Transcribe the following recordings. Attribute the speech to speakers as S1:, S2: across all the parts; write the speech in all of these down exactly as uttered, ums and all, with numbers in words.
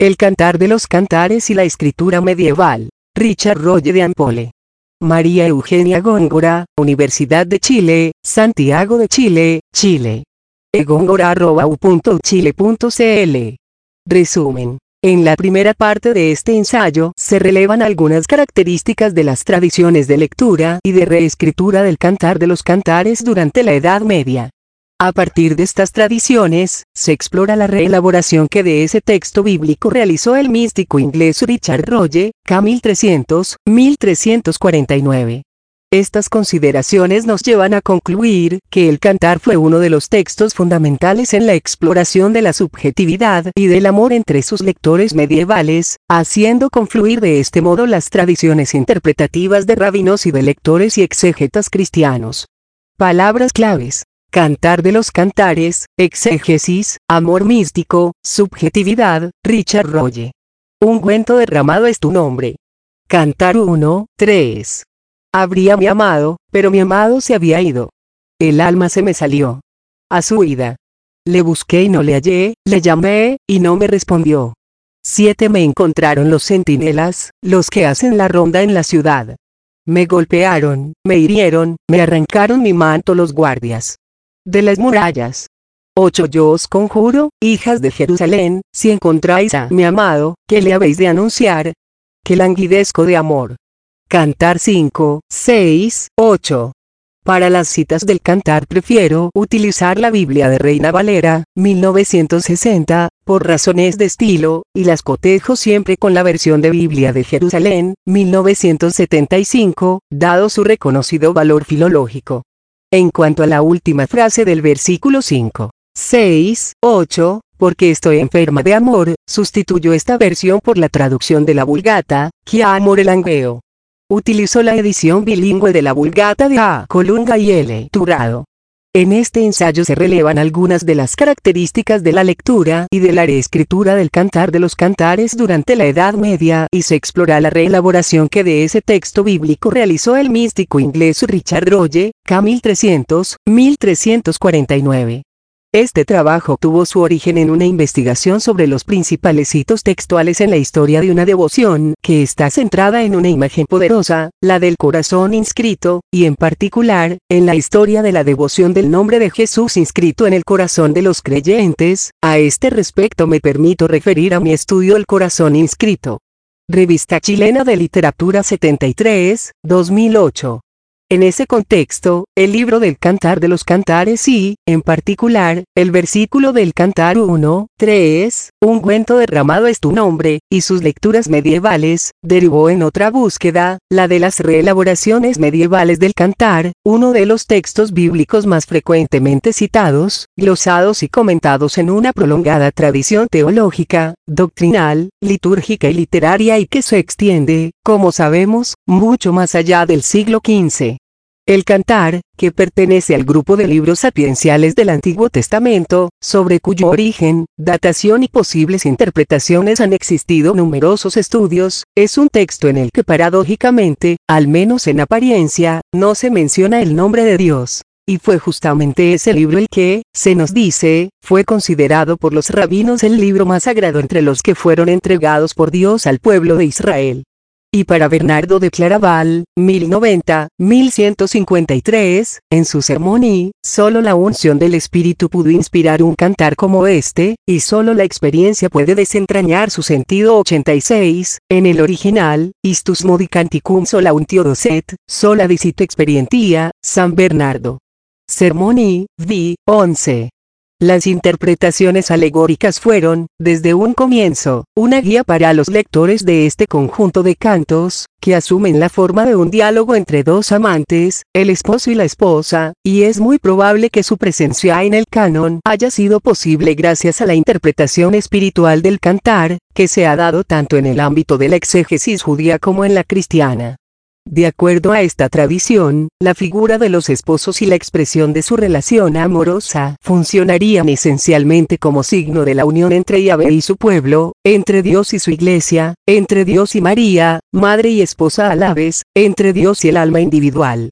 S1: El Cantar de los Cantares y la Escritura Medieval. Richard Rolle de Ampole. María Eugenia Góngora, Universidad de Chile, Santiago de Chile, Chile. egóngora arroba u punto chile punto cl. Resumen. En la primera parte de este ensayo se relevan algunas características de las tradiciones de lectura y de reescritura del Cantar de los Cantares durante la Edad Media. A partir de estas tradiciones, se explora la reelaboración que de ese texto bíblico realizó el místico inglés Richard Rolle, ca mil trescientos a mil trescientos cuarenta y nueve. Estas consideraciones nos llevan a concluir que el Cantar fue uno de los textos fundamentales en la exploración de la subjetividad y del amor entre sus lectores medievales, haciendo confluir de este modo las tradiciones interpretativas de rabinos y de lectores y exégetas cristianos. Palabras claves: Cantar de los Cantares, exégesis, amor místico, subjetividad, Richard Rolle. Ungüento derramado es tu nombre. Cantar uno, tres. Habría mi amado, pero mi amado se había ido. El alma se me salió. A su ida. Le busqué y no le hallé, le llamé, y no me respondió. Siete me encontraron los centinelas, los que hacen la ronda en la ciudad. Me golpearon, me hirieron, me arrancaron mi manto los guardias de las murallas. Ocho yo os conjuro, hijas de Jerusalén, si encontráis a mi amado, que le habéis de anunciar, que languidezco de amor. Cantar cinco, seis, ocho. Para las citas del Cantar prefiero utilizar la Biblia de Reina Valera, mil novecientos sesenta, por razones de estilo, y las cotejo siempre con la versión de Biblia de Jerusalén, mil novecientos setenta y cinco, dado su reconocido valor filológico. En cuanto a la última frase del versículo cinco, seis, ocho, porque estoy enferma de amor, sustituyo esta versión por la traducción de la Vulgata, que amor el angueo. Utilizó la edición bilingüe de la Vulgata de A. Colunga y L. Turado. En este ensayo se relevan algunas de las características de la lectura y de la reescritura del Cantar de los Cantares durante la Edad Media y se explora la reelaboración que de ese texto bíblico realizó el místico inglés Richard Rolle, ca mil trescientos a mil trescientos cuarenta y nueve. Este trabajo tuvo su origen en una investigación sobre los principales hitos textuales en la historia de una devoción que está centrada en una imagen poderosa, la del corazón inscrito, y en particular, en la historia de la devoción del nombre de Jesús inscrito en el corazón de los creyentes. A este respecto me permito referir a mi estudio El corazón inscrito. Revista Chilena de Literatura setenta y tres, dos mil ocho. En ese contexto, el libro del Cantar de los Cantares y, en particular, el versículo del Cantar uno, tres, ungüento derramado es tu nombre, y sus lecturas medievales, derivó en otra búsqueda, la de las reelaboraciones medievales del Cantar, uno de los textos bíblicos más frecuentemente citados, glosados y comentados en una prolongada tradición teológica, doctrinal, litúrgica y literaria y que se extiende, como sabemos, mucho más allá del siglo quince. El Cantar, que pertenece al grupo de libros sapienciales del Antiguo Testamento, sobre cuyo origen, datación y posibles interpretaciones han existido numerosos estudios, es un texto en el que paradójicamente, al menos en apariencia, no se menciona el nombre de Dios. Y fue justamente ese libro el que, se nos dice, fue considerado por los rabinos el libro más sagrado entre los que fueron entregados por Dios al pueblo de Israel. Y para Bernardo de Claraval, mil noventa, mil ciento cincuenta y tres, en su sermón y, solo la unción del Espíritu pudo inspirar un cantar como este, y solo la experiencia puede desentrañar su sentido ochenta y seis, en el original, Istus modi canticum sola untio docet, sola dicit experientia, San Bernardo. Sermón y, vi, once. Las interpretaciones alegóricas fueron, desde un comienzo, una guía para los lectores de este conjunto de cantos, que asumen la forma de un diálogo entre dos amantes, el esposo y la esposa, y es muy probable que su presencia en el canon haya sido posible gracias a la interpretación espiritual del cantar, que se ha dado tanto en el ámbito de la exégesis judía como en la cristiana. De acuerdo a esta tradición, la figura de los esposos y la expresión de su relación amorosa funcionarían esencialmente como signo de la unión entre Yahvé y su pueblo, entre Dios y su iglesia, entre Dios y María, madre y esposa a la vez, entre Dios y el alma individual.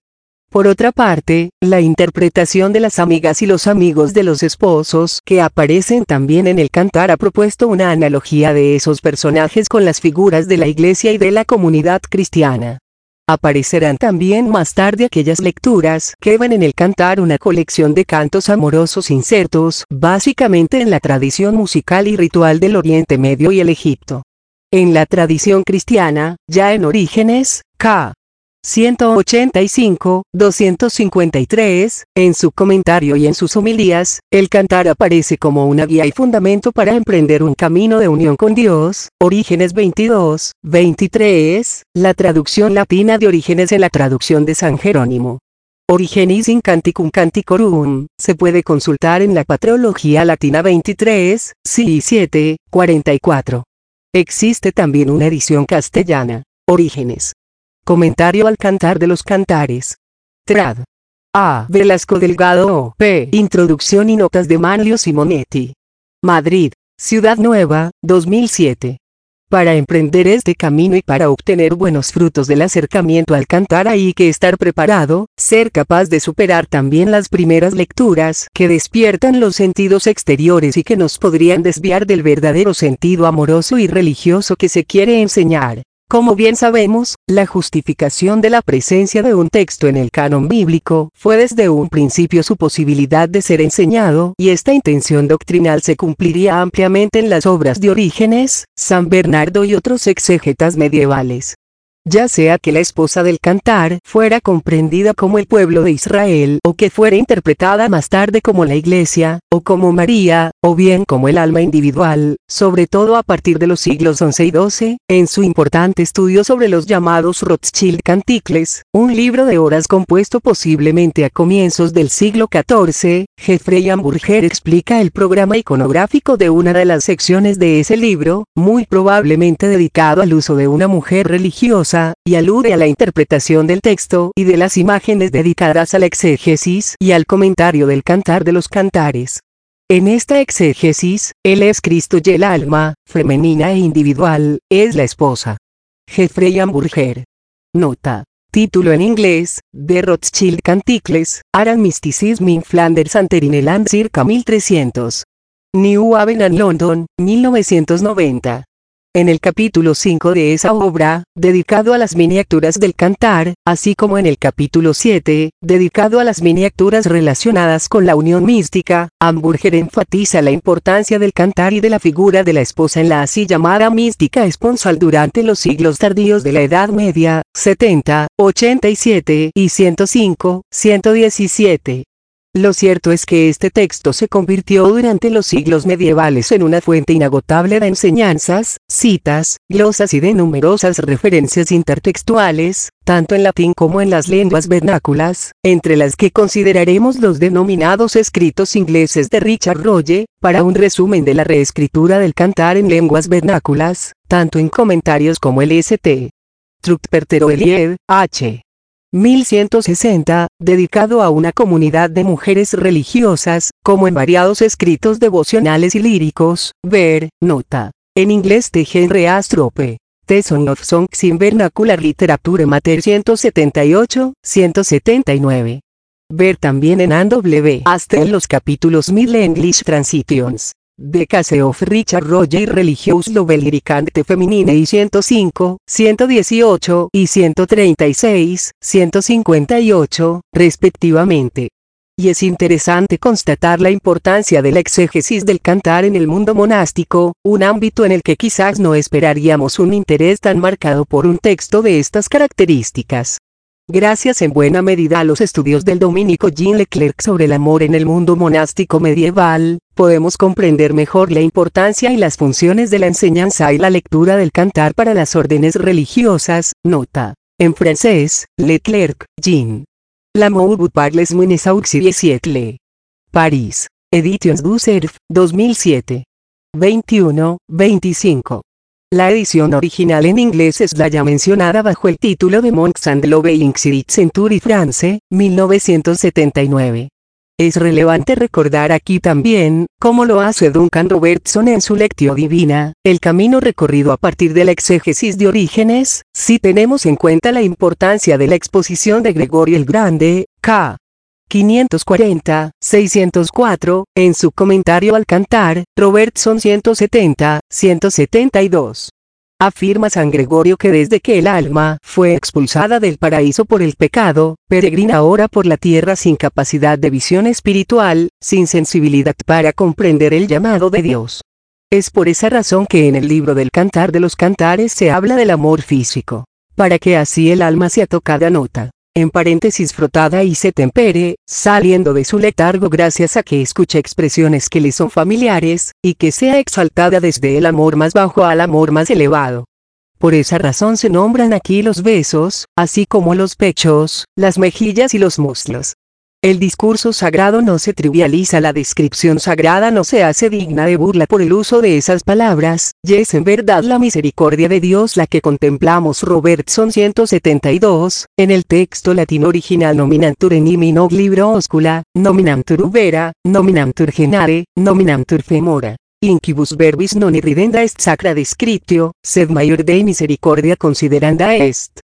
S1: Por otra parte, la interpretación de las amigas y los amigos de los esposos que aparecen también en el cantar ha propuesto una analogía de esos personajes con las figuras de la iglesia y de la comunidad cristiana. Aparecerán también más tarde aquellas lecturas que ven en el cantar una colección de cantos amorosos insertos básicamente en la tradición musical y ritual del Oriente Medio y el Egipto. En la tradición cristiana, ya en Orígenes, ca. ciento ochenta y cinco, doscientos cincuenta y tres, en su comentario y en sus homilías, el cantar aparece como una guía y fundamento para emprender un camino de unión con Dios. Orígenes veintidós, veintitrés, la traducción latina de Orígenes en la traducción de San Jerónimo. Origenis in Canticum Canticorum, se puede consultar en la Patrología Latina veintitrés, C siete, cuarenta y cuatro. Existe también una edición castellana, Orígenes. Comentario al Cantar de los Cantares. Trad. A. Velasco Delgado O. P. Introducción y notas de Manlio Simonetti. Madrid, Ciudad Nueva, dos mil siete. Para emprender este camino y para obtener buenos frutos del acercamiento al cantar hay que estar preparado, ser capaz de superar también las primeras lecturas que despiertan los sentidos exteriores y que nos podrían desviar del verdadero sentido amoroso y religioso que se quiere enseñar. Como bien sabemos, la justificación de la presencia de un texto en el canon bíblico fue desde un principio su posibilidad de ser enseñado, y esta intención doctrinal se cumpliría ampliamente en las obras de Orígenes, San Bernardo y otros exégetas medievales. Ya sea que la esposa del cantar fuera comprendida como el pueblo de Israel, o que fuera interpretada más tarde como la iglesia, o como María, o bien como el alma individual, sobre todo a partir de los siglos once y doce, en su importante estudio sobre los llamados Rothschild Canticles, un libro de horas compuesto posiblemente a comienzos del siglo catorce, Jeffrey Hamburger explica el programa iconográfico de una de las secciones de ese libro, muy probablemente dedicado al uso de una mujer religiosa, y alude a la interpretación del texto y de las imágenes dedicadas a la exégesis y al comentario del Cantar de los Cantares. En esta exégesis, Él es Cristo y el alma, femenina e individual, es la esposa. Jeffrey Hamburger. Nota. Título en inglés, The Rothschild Canticles, Aran Mysticism in Flanders and Ireland circa mil trescientos. New Haven and London, mil novecientos noventa. En el capítulo cinco de esa obra, dedicado a las miniaturas del cantar, así como en el capítulo siete, dedicado a las miniaturas relacionadas con la unión mística, Hamburger enfatiza la importancia del cantar y de la figura de la esposa en la así llamada mística esponsal durante los siglos tardíos de la Edad Media, setenta, ochenta y siete y ciento cinco, ciento diecisiete. Lo cierto es que este texto se convirtió durante los siglos medievales en una fuente inagotable de enseñanzas, citas, glosas y de numerosas referencias intertextuales, tanto en latín como en las lenguas vernáculas, entre las que consideraremos los denominados escritos ingleses de Richard Rolle, para un resumen de la reescritura del cantar en lenguas vernáculas, tanto en comentarios como el St. Trudperter Elied, H. mil ciento sesenta, dedicado a una comunidad de mujeres religiosas, como en variados escritos devocionales y líricos, ver, nota. En inglés de Henry A. Strope. The Song of Songs in Vernacular Literature Matter ciento setenta y ocho, ciento setenta y nueve. Ver también en Ann W. hasta en los capítulos Middle English Transitions. The Case of Richard Rolle y Religious Novel Lyricante Feminine y ciento cinco, ciento dieciocho y ciento treinta y seis, ciento cincuenta y ocho, respectivamente. Y es interesante constatar la importancia de la exégesis del cantar en el mundo monástico, un ámbito en el que quizás no esperaríamos un interés tan marcado por un texto de estas características. Gracias en buena medida a los estudios del dominico Jean Leclerc sobre el amor en el mundo monástico medieval, podemos comprender mejor la importancia y las funciones de la enseñanza y la lectura del cantar para las órdenes religiosas. Nota. En francés, Leclerc, Jean. L'amour par les moines aux siècles. París. Editions du Cerf, dos mil siete. veintiuno, veinticinco. La edición original en inglés es la ya mencionada bajo el título de Monks and Loving Century France, mil novecientos setenta y nueve. Es relevante recordar aquí también, como lo hace Duncan Robertson en su Lectio Divina, el camino recorrido a partir de la exégesis de Orígenes, si tenemos en cuenta la importancia de la exposición de Gregorio el Grande, ca. quinientos cuarenta, seiscientos cuatro, en su comentario al Cantar, Robertson ciento setenta, ciento setenta y dos. Afirma San Gregorio que desde que el alma fue expulsada del paraíso por el pecado, peregrina ahora por la tierra sin capacidad de visión espiritual, sin sensibilidad para comprender el llamado de Dios. Es por esa razón que en el libro del Cantar de los Cantares se habla del amor físico, para que así el alma sea tocada nota, en paréntesis frotada y se tempere, saliendo de su letargo gracias a que escucha expresiones que le son familiares, y que sea exaltada desde el amor más bajo al amor más elevado. Por esa razón se nombran aquí los besos, así como los pechos, las mejillas y los muslos. El discurso sagrado no se trivializa, la descripción sagrada no se hace digna de burla por el uso de esas palabras, y es en verdad la misericordia de Dios la que contemplamos. Robertson ciento setenta y dos, en el texto latino original nominantur enimi non libro oscula, nominantur ubera, nominantur genare, nominantur femora. Incibus verbis non irridenda est sacra descriptio, sed maior Dei misericordia consideranda est.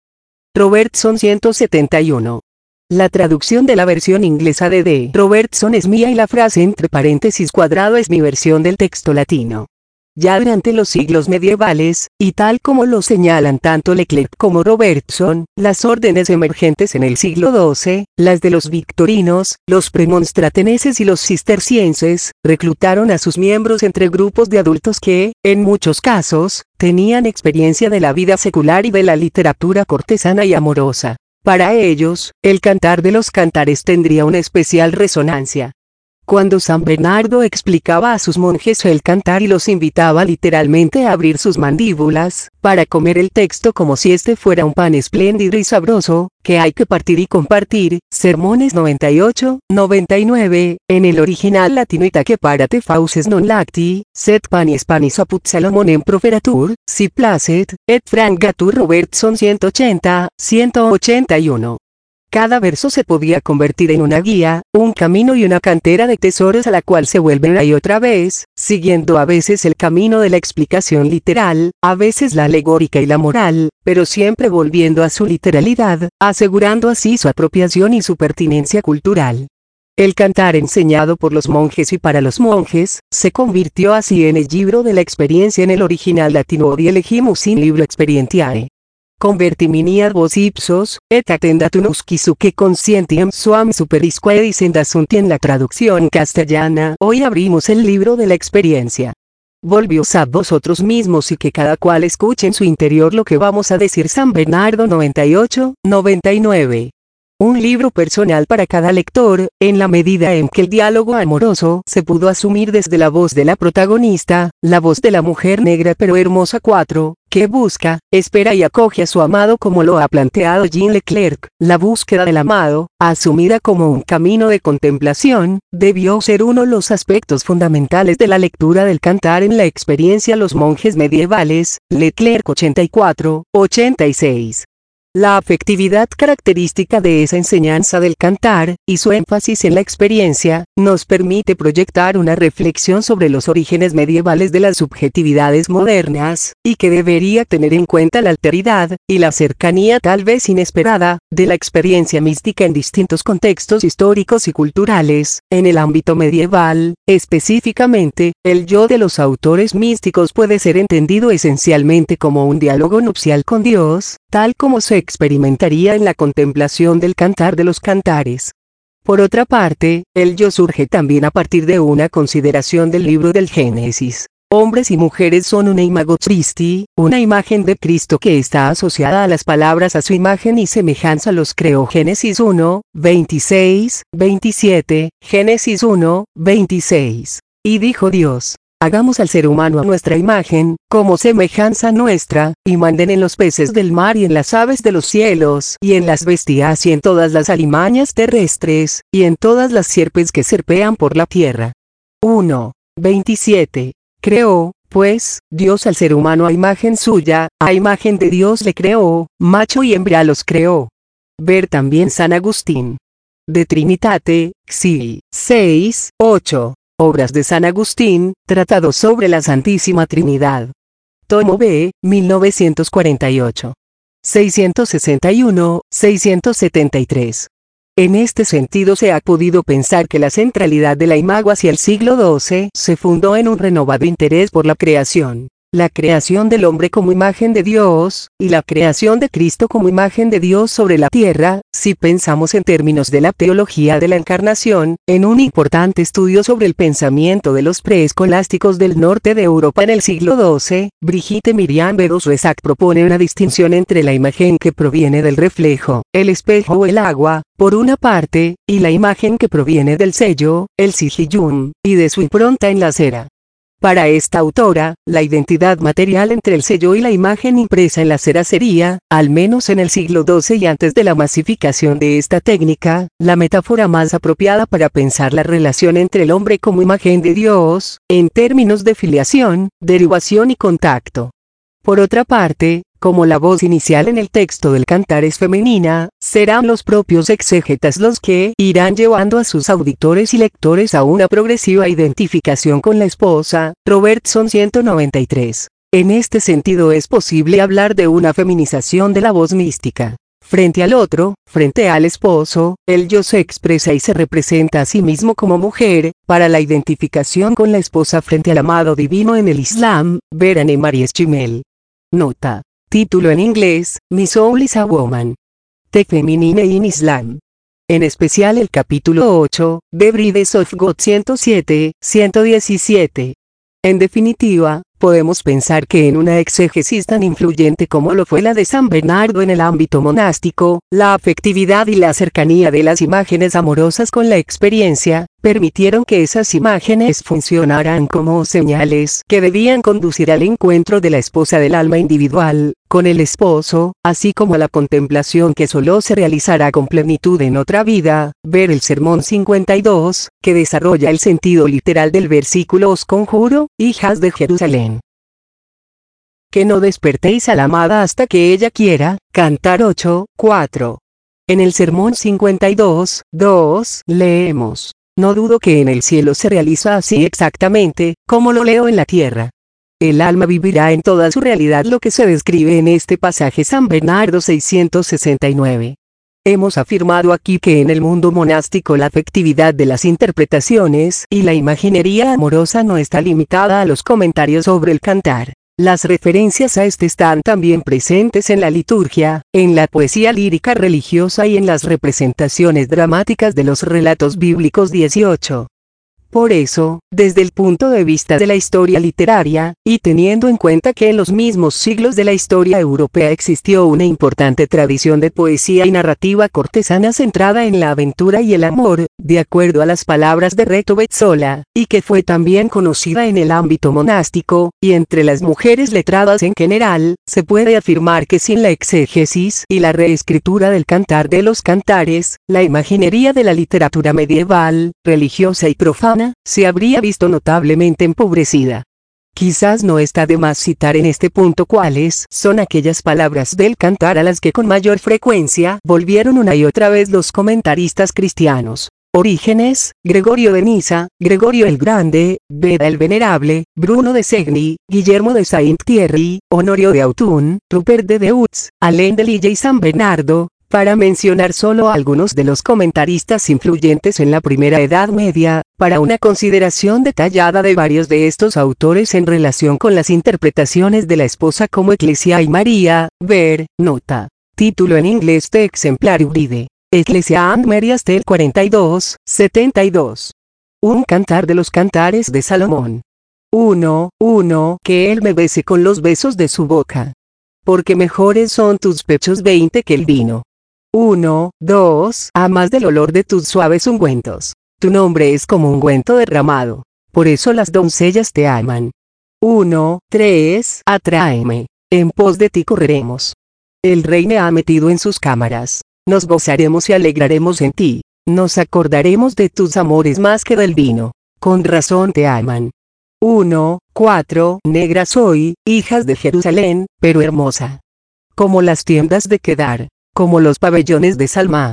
S1: Robertson ciento setenta y uno. La traducción de la versión inglesa de D. Robertson es mía y la frase entre paréntesis cuadrado es mi versión del texto latino. Ya durante los siglos medievales, y tal como lo señalan tanto Leclerc como Robertson, las órdenes emergentes en el siglo doce, las de los victorinos, los premonstratenses y los cistercienses, reclutaron a sus miembros entre grupos de adultos que, en muchos casos, tenían experiencia de la vida secular y de la literatura cortesana y amorosa. Para ellos, el Cantar de los Cantares tendría una especial resonancia. Cuando San Bernardo explicaba a sus monjes el Cantar y los invitaba literalmente a abrir sus mandíbulas, para comer el texto como si este fuera un pan espléndido y sabroso, que hay que partir y compartir, Sermones noventa y ocho, noventa y nueve, en el original latino itaque parate fauces non lacti, sed panis panis apud Salomonem proferatur, si placet, et frangatur. Robertson ciento ochenta, ciento ochenta y uno. Cada verso se podía convertir en una guía, un camino y una cantera de tesoros a la cual se vuelve una y otra vez, siguiendo a veces el camino de la explicación literal, a veces la alegórica y la moral, pero siempre volviendo a su literalidad, asegurando así su apropiación y su pertinencia cultural. El cantar enseñado por los monjes y para los monjes, se convirtió así en el libro de la experiencia en el original latino odi elegimus in libro experientiae. Convertimini ad vos ipsos, et attendatum usquisuque conscientiem suam superisque dicendasunti. En la traducción castellana. Hoy abrimos el libro de la experiencia. Volvios a vosotros mismos y que cada cual escuche en su interior lo que vamos a decir. San Bernardo noventa y ocho, noventa y nueve. Un libro personal para cada lector, en la medida en que el diálogo amoroso se pudo asumir desde la voz de la protagonista, la voz de la mujer negra pero hermosa cuatro, que busca, espera y acoge a su amado como lo ha planteado Jean Leclerc. La búsqueda del amado, asumida como un camino de contemplación, debió ser uno de los aspectos fundamentales de la lectura del Cantar en la experiencia los monjes medievales. Leclerc ochenta y cuatro, ochenta y seis. La afectividad característica de esa enseñanza del Cantar, y su énfasis en la experiencia, nos permite proyectar una reflexión sobre los orígenes medievales de las subjetividades modernas, y que debería tener en cuenta la alteridad, y la cercanía tal vez inesperada, de la experiencia mística en distintos contextos históricos y culturales. En el ámbito medieval, específicamente, el yo de los autores místicos puede ser entendido esencialmente como un diálogo nupcial con Dios, tal como se experimentaría en la contemplación del Cantar de los Cantares. Por otra parte, el yo surge también a partir de una consideración del libro del Génesis. Hombres y mujeres son una imago Christi, una imagen de Cristo que está asociada a las palabras a su imagen y semejanza. Los creó. Génesis uno, veintiséis, veintisiete, Génesis uno, veintiséis. Y dijo Dios: hagamos al ser humano a nuestra imagen, como semejanza nuestra, y manden en los peces del mar y en las aves de los cielos, y en las bestias y en todas las alimañas terrestres, y en todas las sierpes que serpean por la tierra. uno, veintisiete. Creó, pues, Dios al ser humano a imagen suya, a imagen de Dios le creó, macho y hembra los creó. Ver también San Agustín. De Trinitate, Xi, seis, ocho. Obras de San Agustín, Tratado sobre la Santísima Trinidad. Tomo B, mil novecientos cuarenta y ocho. seiscientos sesenta y uno, seiscientos setenta y tres. En este sentido se ha podido pensar que la centralidad de la imago hacia el siglo doce se fundó en un renovado interés por la creación. La creación del hombre como imagen de Dios, y la creación de Cristo como imagen de Dios sobre la tierra, si pensamos en términos de la teología de la encarnación, en un importante estudio sobre el pensamiento de los preescolásticos del norte de Europa en el siglo doce, Brigitte Miriam Bedos-Rezac propone una distinción entre la imagen que proviene del reflejo, el espejo o el agua, por una parte, y la imagen que proviene del sello, el sigillum, y de su impronta en la cera. Para esta autora, la identidad material entre el sello y la imagen impresa en la cera sería, al menos en el siglo doce y antes de la masificación de esta técnica, la metáfora más apropiada para pensar la relación entre el hombre como imagen de Dios, en términos de filiación, derivación y contacto. Por otra parte, como la voz inicial en el texto del cantar es femenina, serán los propios exégetas los que irán llevando a sus auditores y lectores a una progresiva identificación con la esposa. Robertson ciento noventa y tres. En este sentido es posible hablar de una feminización de la voz mística. Frente al otro, frente al esposo, el yo se expresa y se representa a sí mismo como mujer, para la identificación con la esposa frente al amado divino en el Islam. Ver Anne-Marie Schimmel. Nota. Título en inglés, My Soul is a Woman. The Feminine in Islam. En especial el capítulo ocho, The Brides of God ciento siete, ciento diecisiete. En definitiva, podemos pensar que en una exégesis tan influyente como lo fue la de San Bernardo en el ámbito monástico, la afectividad y la cercanía de las imágenes amorosas con la experiencia, permitieron que esas imágenes funcionaran como señales que debían conducir al encuentro de la esposa del alma individual, con el esposo, así como a la contemplación que solo se realizará con plenitud en otra vida. Ver el Sermón cincuenta y dos, que desarrolla el sentido literal del versículo: Os conjuro, hijas de Jerusalén, que no despertéis a la amada hasta que ella quiera. Cantar ocho, cuatro. En el Sermón cincuenta y dos, dos, leemos: No dudo que en el cielo se realiza así exactamente, como lo leo en la tierra. El alma vivirá en toda su realidad lo que se describe en este pasaje. San Bernardo seiscientos sesenta y nueve. Hemos afirmado aquí que en el mundo monástico la afectividad de las interpretaciones y la imaginería amorosa no está limitada a los comentarios sobre el cantar. Las referencias a este están también presentes en la liturgia, en la poesía lírica religiosa y en las representaciones dramáticas de los relatos bíblicos dieciocho. Por eso, desde el punto de vista de la historia literaria, y teniendo en cuenta que en los mismos siglos de la historia europea existió una importante tradición de poesía y narrativa cortesana centrada en la aventura y el amor, de acuerdo a las palabras de Reto Bezzola, y que fue también conocida en el ámbito monástico, y entre las mujeres letradas en general, se puede afirmar que sin la exégesis y la reescritura del Cantar de los Cantares, la imaginería de la literatura medieval, religiosa y profana, se habría visto notablemente empobrecida. Quizás no está de más citar en este punto cuáles son aquellas palabras del cantar a las que con mayor frecuencia volvieron una y otra vez los comentaristas cristianos. Orígenes, Gregorio de Nisa, Gregorio el Grande, Beda el Venerable, Bruno de Segni, Guillermo de Saint-Thierry, Honorio de Autun, Rupert de Deutz, Alain de Lille y San Bernardo, para mencionar solo algunos de los comentaristas influyentes en la Primera Edad Media, para una consideración detallada de varios de estos autores en relación con las interpretaciones de la esposa como Ecclesia y María. Ver, nota. Título en inglés de Exemplary Bride. Ecclesia and Mary hasta el cuarenta y dos, setenta y dos. Un cantar de los cantares de Salomón. uno, uno. Que él me bese con los besos de su boca. Porque mejores son tus pechos veinte que el vino. uno, dos. A más del olor de tus suaves ungüentos. Tu nombre es como ungüento derramado. Por eso las doncellas te aman. uno, tres. Atráeme. En pos de ti correremos. El rey me ha metido en sus cámaras. Nos gozaremos y alegraremos en ti. Nos acordaremos de tus amores más que del vino. Con razón te aman. uno, cuatro. Negra soy, hijas de Jerusalén, pero hermosa. Como las tiendas de Kedar. Como los pabellones de Salma.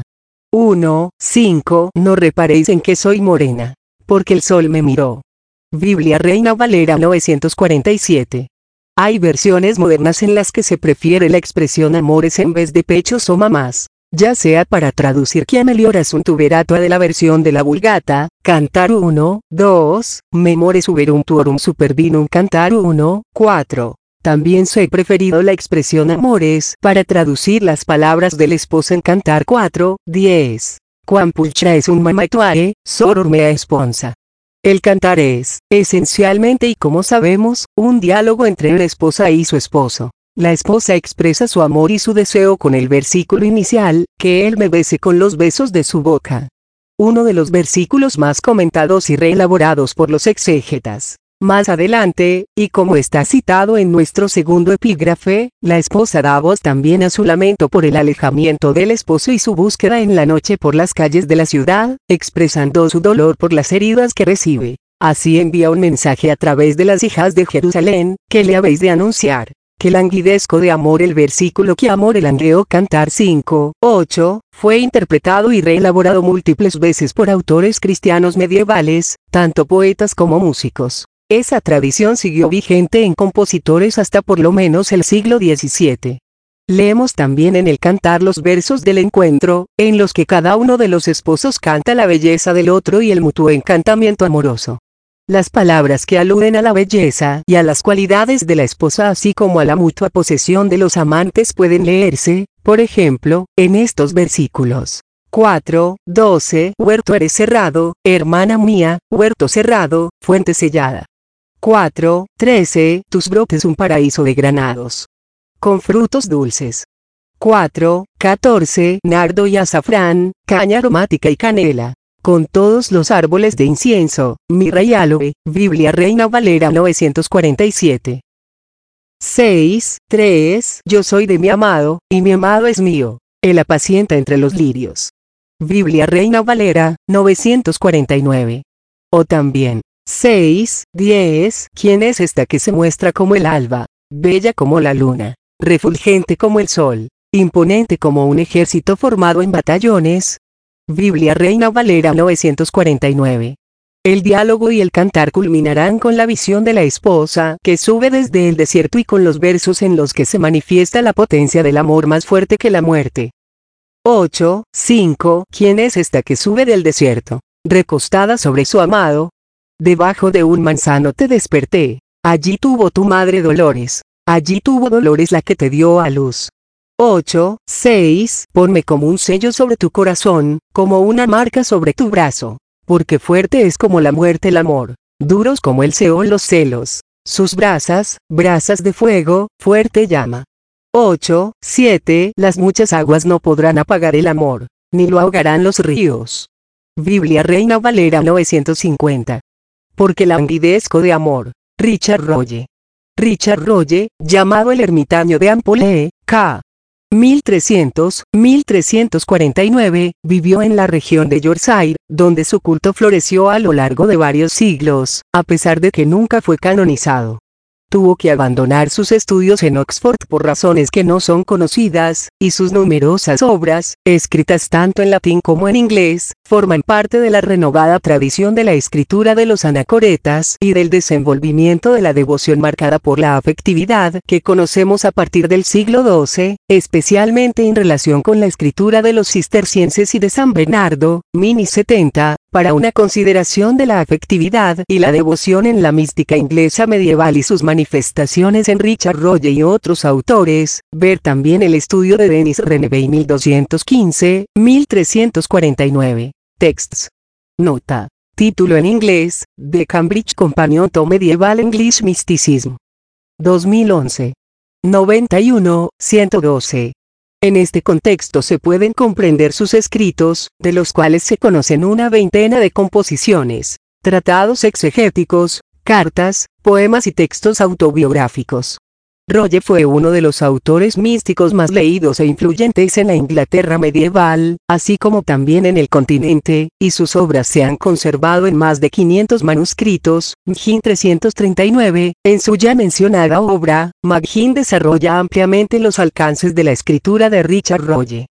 S1: uno, cinco. No reparéis en que soy morena, porque el sol me miró. Biblia Reina Valera novecientos cuarenta y siete. Hay versiones modernas en las que se prefiere la expresión amores en vez de pechos o mamás, ya sea para traducir que meliora sunt uberatua de la versión de la Vulgata, Cantar uno, dos, Memores uberum tuorum supervinum Cantar uno, cuatro. También se ha preferido la expresión amores para traducir las palabras del esposo en Cantar cuatro, diez. Quam pulchra es un mamatuare, soror mea esponsa. El cantar es, esencialmente y como sabemos, un diálogo entre la esposa y su esposo. La esposa expresa su amor y su deseo con el versículo inicial, que él me bese con los besos de su boca. Uno de los versículos más comentados y reelaborados por los exégetas. Más adelante, y como está citado en nuestro segundo epígrafe, la esposa da voz también a su lamento por el alejamiento del esposo y su búsqueda en la noche por las calles de la ciudad, expresando su dolor por las heridas que recibe. Así envía un mensaje a través de las hijas de Jerusalén, que le habéis de anunciar, que languidezco de amor. El versículo que amor el angleo Cantar cinco, ocho, fue interpretado y reelaborado múltiples veces por autores cristianos medievales, tanto poetas como músicos. Esa tradición siguió vigente en compositores hasta por lo menos el siglo diecisiete. Leemos también en el cantar los versos del encuentro, en los que cada uno de los esposos canta la belleza del otro y el mutuo encantamiento amoroso. Las palabras que aluden a la belleza y a las cualidades de la esposa así como a la mutua posesión de los amantes pueden leerse, por ejemplo, en estos versículos. cuatro, doce. Huerto eres cerrado, hermana mía, huerto cerrado, fuente sellada. cuatro, trece. Tus brotes un paraíso de granados, con frutos dulces. cuatro, catorce. Nardo y azafrán, caña aromática y canela, con todos los árboles de incienso, mirra y aloe. Biblia Reina Valera novecientos cuarenta y siete. seis, tres. Yo soy de mi amado, y mi amado es mío, él apacienta entre los lirios. Biblia Reina Valera novecientos cuarenta y nueve. O también, seis, diez. ¿Quién es esta que se muestra como el alba, bella como la luna, refulgente como el sol, imponente como un ejército formado en batallones? Biblia Reina Valera novecientos cuarenta y nueve. El diálogo y el cantar culminarán con la visión de la esposa que sube desde el desierto y con los versos en los que se manifiesta la potencia del amor más fuerte que la muerte. ocho, cinco. ¿Quién es esta que sube del desierto, recostada sobre su amado? Debajo de un manzano te desperté, allí tuvo tu madre dolores, allí tuvo dolores la que te dio a luz. ocho, seis. Ponme como un sello sobre tu corazón, como una marca sobre tu brazo, porque fuerte es como la muerte el amor, duros como el Seol los celos, sus brasas, brasas de fuego, fuerte llama. ocho, siete. Las muchas aguas no podrán apagar el amor, ni lo ahogarán los ríos. Biblia Reina Valera novecientos cincuenta. Porque languidezco de amor. Richard Rolle. Richard Rolle, llamado el ermitaño de Ampole, ca. mil trescientos a mil trescientos cuarenta y nueve, vivió en la región de Yorkshire, donde su culto floreció a lo largo de varios siglos, a pesar de que nunca fue canonizado. Tuvo que abandonar sus estudios en Oxford por razones que no son conocidas, y sus numerosas obras, escritas tanto en latín como en inglés, forman parte de la renovada tradición de la escritura de los anacoretas y del desenvolvimiento de la devoción marcada por la afectividad que conocemos a partir del siglo doce, especialmente en relación con la escritura de los cistercienses y de San Bernardo, Mini setenta, para una consideración de la afectividad y la devoción en la mística inglesa medieval y sus manifestaciones en Richard Rolle y otros autores, ver también el estudio de Denis Renevey mil doscientos quince a mil trescientos cuarenta y nueve. Texts. Nota. Título en inglés, The Cambridge Companion to Medieval English Mysticism. dos mil once. noventa y uno, ciento doce. En este contexto se pueden comprender sus escritos, de los cuales se conocen una veintena de composiciones, tratados exegéticos, cartas, poemas y textos autobiográficos. Rolle fue uno de los autores místicos más leídos e influyentes en la Inglaterra medieval, así como también en el continente, y sus obras se han conservado en más de quinientos manuscritos. Maginn trescientos treinta y nueve, en su ya mencionada obra, Maginn desarrolla ampliamente los alcances de la escritura de Richard Rolle.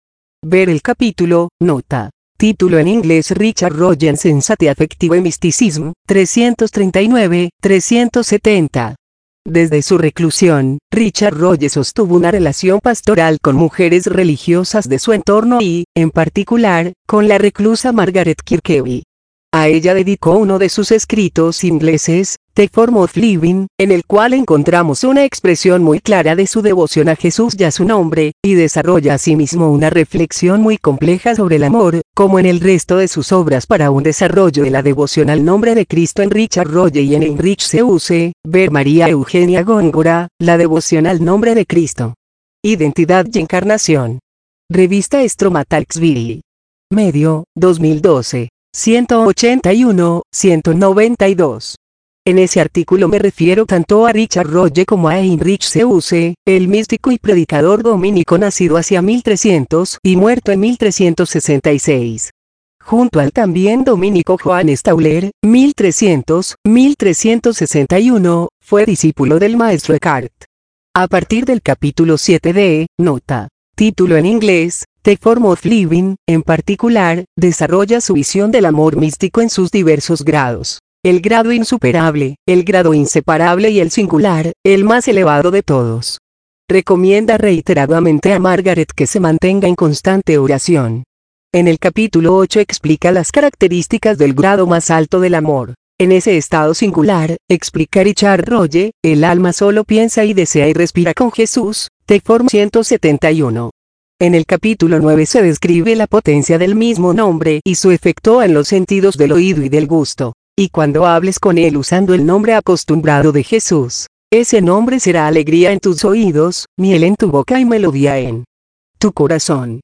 S1: Ver el capítulo, nota. Título en inglés Richard Rolle en Sensate Affective Mysticism, trescientos treinta y nueve, trescientos setenta. Desde su reclusión, Richard Rolle sostuvo una relación pastoral con mujeres religiosas de su entorno y, en particular, con la reclusa Margaret Kirkeby. A ella dedicó uno de sus escritos ingleses, The Form of Living, en el cual encontramos una expresión muy clara de su devoción a Jesús y a su nombre, y desarrolla asimismo una reflexión muy compleja sobre el amor, como en el resto de sus obras para un desarrollo de la devoción al nombre de Cristo en Richard Rolle y en Heinrich Seuse, ver María Eugenia Góngora, la devoción al nombre de Cristo. Identidad y encarnación. Revista Stromatalksville. Medio, dos mil doce. ciento ochenta y uno, ciento noventa y dos. En ese artículo me refiero tanto a Richard Rolle como a Heinrich Seuse, el místico y predicador dominico nacido hacia mil trescientos y muerto en mil trescientos sesenta y seis. Junto al también dominico Johann Stauler, mil trescientos a mil trescientos sesenta y uno, fue discípulo del maestro Eckhart. A partir del capítulo siete de, nota. Título en inglés, The Form of Living, en particular, desarrolla su visión del amor místico en sus diversos grados. El grado insuperable, el grado inseparable y el singular, el más elevado de todos. Recomienda reiteradamente a Margaret que se mantenga en constante oración. En el capítulo ocho explica las características del grado más alto del amor. En ese estado singular, explica Richard Rolle, el alma solo piensa y desea y respira con Jesús, The Form ciento setenta y uno. En el capítulo nueve se describe la potencia del mismo nombre y su efecto en los sentidos del oído y del gusto. Y cuando hables con él usando el nombre acostumbrado de Jesús, ese nombre será alegría en tus oídos, miel en tu boca y melodía en tu corazón.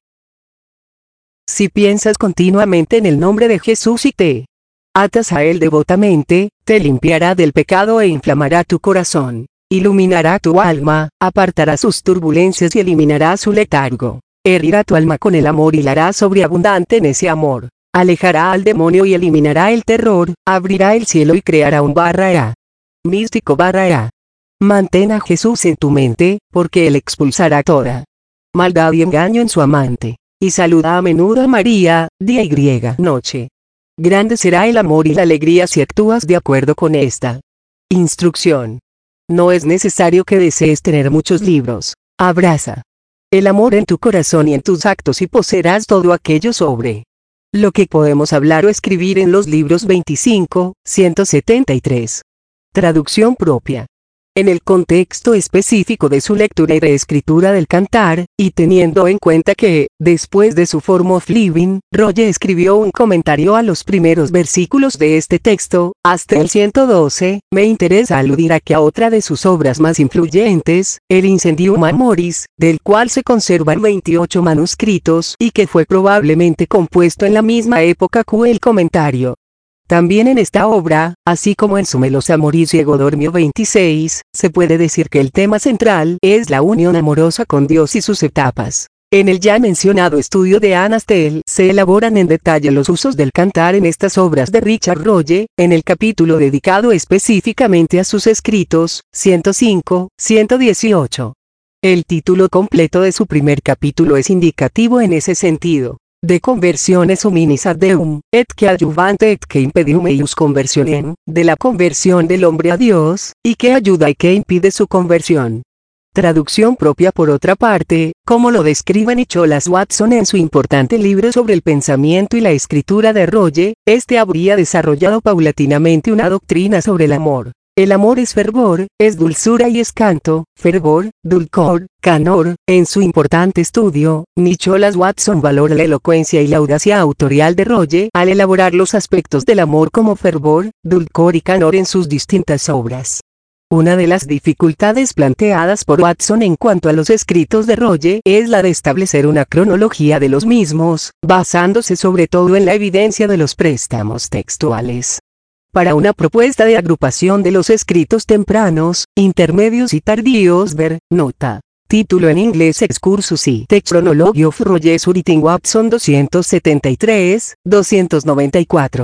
S1: Si piensas continuamente en el nombre de Jesús y te atas a él devotamente, te limpiará del pecado e inflamará tu corazón. Iluminará tu alma, apartará sus turbulencias y eliminará su letargo. Herirá tu alma con el amor y la hará sobreabundante en ese amor. Alejará al demonio y eliminará el terror, abrirá el cielo y creará un barra. Místico barra. Mantén a Jesús en tu mente, porque él expulsará toda maldad y engaño en su amante. Y saluda a menudo a María, día y griega noche. Grande será el amor y la alegría si actúas de acuerdo con esta instrucción. No es necesario que desees tener muchos libros. Abraza el amor en tu corazón y en tus actos y poseerás todo aquello sobre lo que podemos hablar o escribir en los libros veinticinco, ciento setenta y tres. Traducción propia. En el contexto específico de su lectura y reescritura del Cantar, y teniendo en cuenta que, después de su Form of Living, Rolle escribió un comentario a los primeros versículos de este texto, hasta el ciento doce, me interesa aludir a que a otra de sus obras más influyentes, el Incendium Amoris, del cual se conservan veintiocho manuscritos y que fue probablemente compuesto en la misma época que el comentario. También en esta obra, así como en su Melos Amoris y Egodormio veintiséis, se puede decir que el tema central es la unión amorosa con Dios y sus etapas. En el ya mencionado estudio de Anastel se elaboran en detalle los usos del cantar en estas obras de Richard Rolle, en el capítulo dedicado específicamente a sus escritos, ciento cinco, ciento dieciocho. El título completo de su primer capítulo es indicativo en ese sentido. De conversiones hominis ad Deum, et que adjuvante et que impedium eius conversionem, de la conversión del hombre a Dios, y que ayuda y que impide su conversión. Traducción propia por otra parte, como lo describe Nicholas Watson en su importante libro sobre el pensamiento y la escritura de Rolle, este habría desarrollado paulatinamente una doctrina sobre el amor. El amor es fervor, es dulzura y es canto, fervor, dulcor, canor. En su importante estudio, Nicholas Watson valora la elocuencia y la audacia autorial de Rolle al elaborar los aspectos del amor como fervor, dulcor y canor en sus distintas obras. Una de las dificultades planteadas por Watson en cuanto a los escritos de Rolle es la de establecer una cronología de los mismos, basándose sobre todo en la evidencia de los préstamos textuales. Para una propuesta de agrupación de los escritos tempranos, intermedios y tardíos ver, nota. Título en inglés Excursus y The Chronology of Rolle's Writing Watson doscientos setenta y tres, doscientos noventa y cuatro.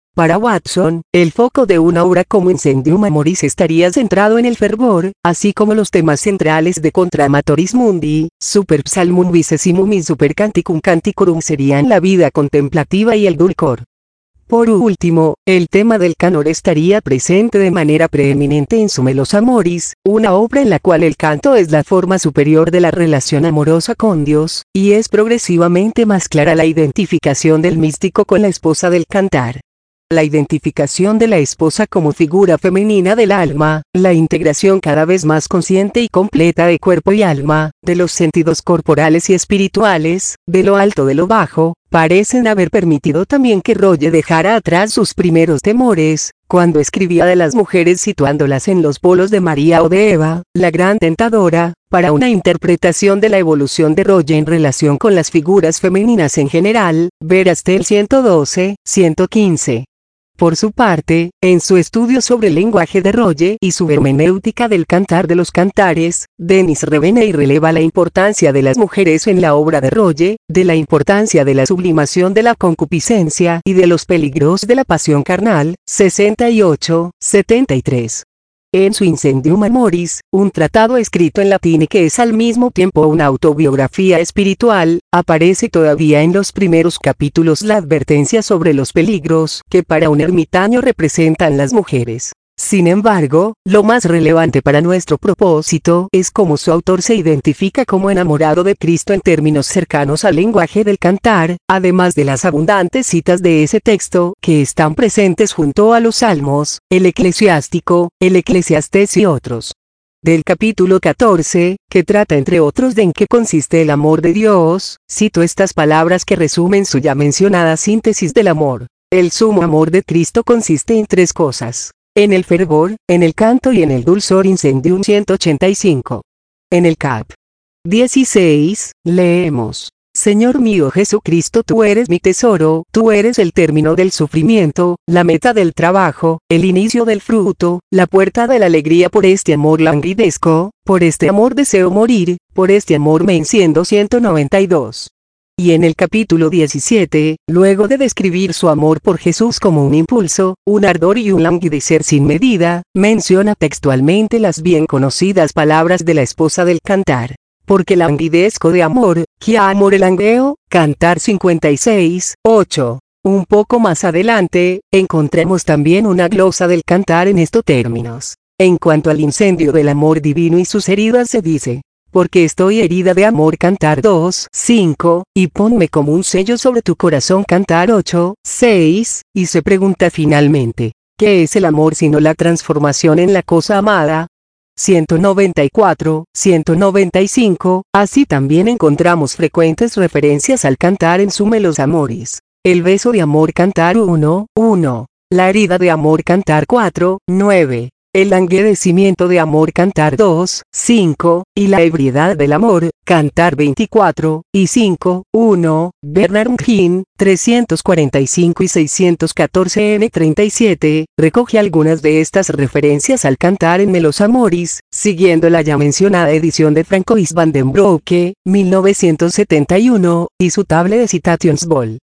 S1: Para Watson, el foco de una obra como Incendium Amoris estaría centrado en el fervor, así como los temas centrales de Contra Amatoris Mundi, Super Psalmum Vicesimum y Super Canticum Canticorum serían la vida contemplativa y el dulcor. Por último, el tema del canor estaría presente de manera preeminente en Sumelos Amoris, una obra en la cual el canto es la forma superior de la relación amorosa con Dios, y es progresivamente más clara la identificación del místico con la esposa del cantar. La identificación de la esposa como figura femenina del alma, la integración cada vez más consciente y completa de cuerpo y alma, de los sentidos corporales y espirituales, de lo alto de lo bajo, parecen haber permitido también que Rolle dejara atrás sus primeros temores, cuando escribía de las mujeres situándolas en los polos de María o de Eva, la gran tentadora, para una interpretación de la evolución de Rolle en relación con las figuras femeninas en general, ver Astel ciento doce, ciento quince. Por su parte, en su estudio sobre el lenguaje de Rolle y su hermenéutica del cantar de los cantares, Denis Reveney releva la importancia de las mujeres en la obra de Rolle, de la importancia de la sublimación de la concupiscencia y de los peligros de la pasión carnal, sesenta y ocho, setenta y tres. En su Incendium Amoris, un tratado escrito en latín y que es al mismo tiempo una autobiografía espiritual, aparece todavía en los primeros capítulos la advertencia sobre los peligros que para un ermitaño representan las mujeres. Sin embargo, lo más relevante para nuestro propósito es cómo su autor se identifica como enamorado de Cristo en términos cercanos al lenguaje del cantar, además de las abundantes citas de ese texto que están presentes junto a los Salmos, el Eclesiástico, el Eclesiastés y otros. Del capítulo catorce, que trata entre otros de en qué consiste el amor de Dios, cito estas palabras que resumen su ya mencionada síntesis del amor. El sumo amor de Cristo consiste en tres cosas. En el fervor, en el canto y en el dulzor. Incendium ciento ochenta y cinco. En el cap. dieciséis, leemos: Señor mío Jesucristo, tú eres mi tesoro, tú eres el término del sufrimiento, la meta del trabajo, el inicio del fruto, la puerta de la alegría. Por este amor languidezco, por este amor deseo morir, por este amor me enciendo. ciento noventa y dos. Y en el capítulo diecisiete, luego de describir su amor por Jesús como un impulso, un ardor y un languidecer sin medida, menciona textualmente las bien conocidas palabras de la esposa del cantar. Porque languidezco de amor, que amore langueo, Cantar cincuenta y seis, ocho. Un poco más adelante, encontremos también una glosa del cantar en estos términos. En cuanto al incendio del amor divino y sus heridas se dice: porque estoy herida de amor. Cantar dos, cinco, y ponme como un sello sobre tu corazón. Cantar ocho, seis, y se pregunta finalmente, ¿qué es el amor sino la transformación en la cosa amada? ciento noventa y cuatro, ciento noventa y cinco, así también encontramos frecuentes referencias al cantar en Sumelos Amoris. El beso de amor. Cantar uno, uno. La herida de amor. Cantar cuatro, nueve. El languidecimiento de amor. Cantar dos, cinco, y la ebriedad del amor. Cantar veinticuatro, y cinco, uno, Bernard Hinn, trescientos cuarenta y cinco y seiscientos catorce ene treinta y siete, recoge algunas de estas referencias al cantar en Melos Amoris, siguiendo la ya mencionada edición de Francois van den Broeke, mil novecientos setenta y uno, y su table de Citations Vol.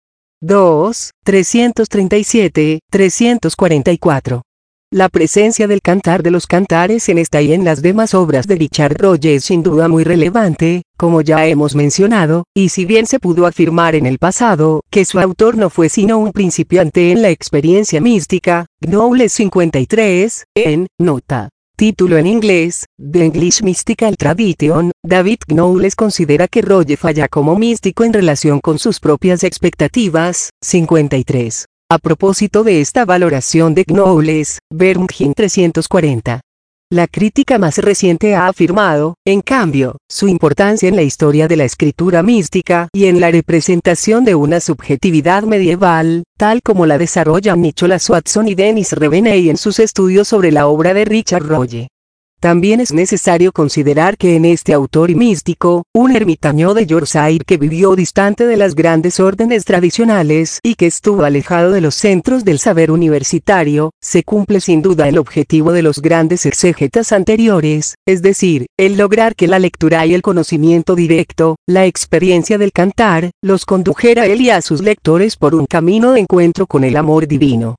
S1: dos, trescientos treinta y siete, trescientos cuarenta y cuatro. La presencia del cantar de los cantares en esta y en las demás obras de Richard Rolle es sin duda muy relevante, como ya hemos mencionado, y si bien se pudo afirmar en el pasado que su autor no fue sino un principiante en la experiencia mística, Knowles cincuenta y tres, en nota. Título en inglés, The English Mystical Tradition, David Knowles considera que Rolle falla como místico en relación con sus propias expectativas. cincuenta y tres. A propósito de esta valoración de Knowles, Bernard trescientos cuarenta. La crítica más reciente ha afirmado, en cambio, su importancia en la historia de la escritura mística y en la representación de una subjetividad medieval, tal como la desarrollan Nicholas Watson y Denis Reveney en sus estudios sobre la obra de Richard Rolle. También es necesario considerar que en este autor y místico, un ermitaño de Yorkshire que vivió distante de las grandes órdenes tradicionales y que estuvo alejado de los centros del saber universitario, se cumple sin duda el objetivo de los grandes exégetas anteriores, es decir, el lograr que la lectura y el conocimiento directo, la experiencia del cantar, los condujera a él y a sus lectores por un camino de encuentro con el amor divino.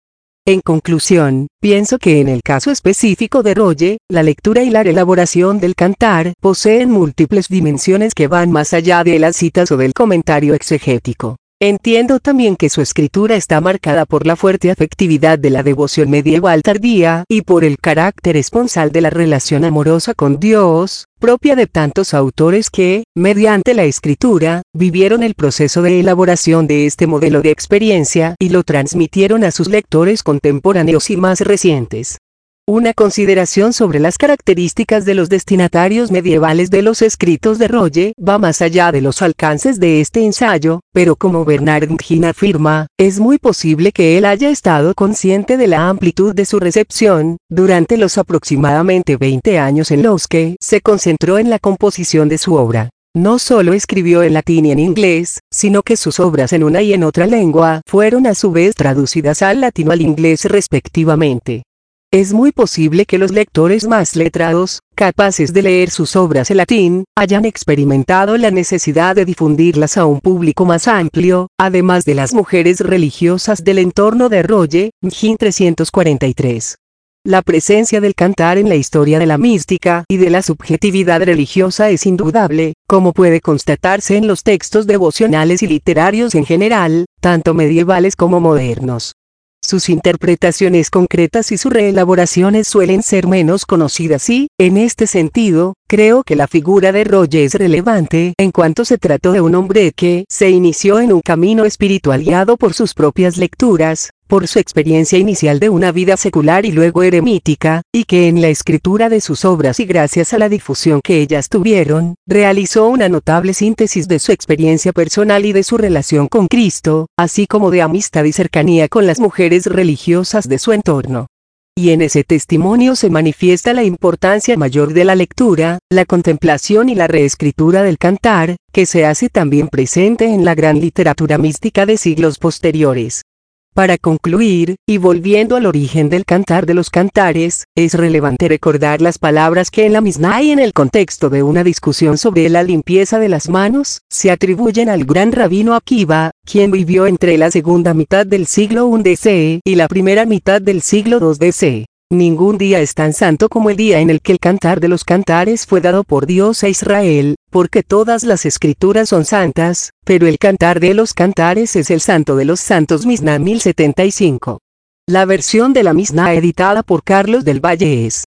S1: En conclusión, pienso que en el caso específico de Rolle, la lectura y la elaboración del cantar poseen múltiples dimensiones que van más allá de las citas o del comentario exegético. Entiendo también que su escritura está marcada por la fuerte afectividad de la devoción medieval tardía y por el carácter esponsal de la relación amorosa con Dios, propia de tantos autores que, mediante la escritura, vivieron el proceso de elaboración de este modelo de experiencia y lo transmitieron a sus lectores contemporáneos y más recientes. Una consideración sobre las características de los destinatarios medievales de los escritos de Rolle va más allá de los alcances de este ensayo, pero como Bernard Ngin afirma, es muy posible que él haya estado consciente de la amplitud de su recepción, durante los aproximadamente veinte años en los que se concentró en la composición de su obra. No solo escribió en latín y en inglés, sino que sus obras en una y en otra lengua fueron a su vez traducidas al latino y al inglés respectivamente. Es muy posible que los lectores más letrados, capaces de leer sus obras en latín, hayan experimentado la necesidad de difundirlas a un público más amplio, además de las mujeres religiosas del entorno de Rolle, Ngin trescientos cuarenta y tres. La presencia del cantar en la historia de la mística y de la subjetividad religiosa es indudable, como puede constatarse en los textos devocionales y literarios en general, tanto medievales como modernos. Sus interpretaciones concretas y sus reelaboraciones suelen ser menos conocidas y, en este sentido, creo que la figura de Rolle es relevante en cuanto se trató de un hombre que se inició en un camino espiritual guiado por sus propias lecturas, por su experiencia inicial de una vida secular y luego eremítica, y que en la escritura de sus obras y gracias a la difusión que ellas tuvieron, realizó una notable síntesis de su experiencia personal y de su relación con Cristo, así como de amistad y cercanía con las mujeres religiosas de su entorno. Y en ese testimonio se manifiesta la importancia mayor de la lectura, la contemplación y la reescritura del cantar, que se hace también presente en la gran literatura mística de siglos posteriores. Para concluir, y volviendo al origen del cantar de los cantares, es relevante recordar las palabras que en la Misná y en el contexto de una discusión sobre la limpieza de las manos, se atribuyen al gran rabino Akiva, quien vivió entre la segunda mitad del siglo primero D C y la primera mitad del siglo segundo D C. Ningún día es tan santo como el día en el que el cantar de los cantares fue dado por Dios a Israel, porque todas las escrituras son santas, pero el cantar de los cantares es el santo de los santos. Misná mil setenta y cinco. La versión de la Misná editada por Carlos del Valle es: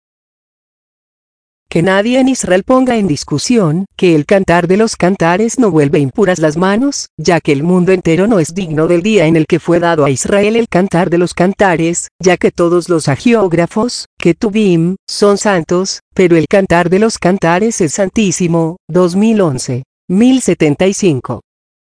S1: que nadie en Israel ponga en discusión que el cantar de los cantares no vuelve impuras las manos, ya que el mundo entero no es digno del día en el que fue dado a Israel el cantar de los cantares, ya que todos los agiógrafos, Ketubim, son santos, pero el cantar de los cantares es santísimo. dos mil once. mil setenta y cinco.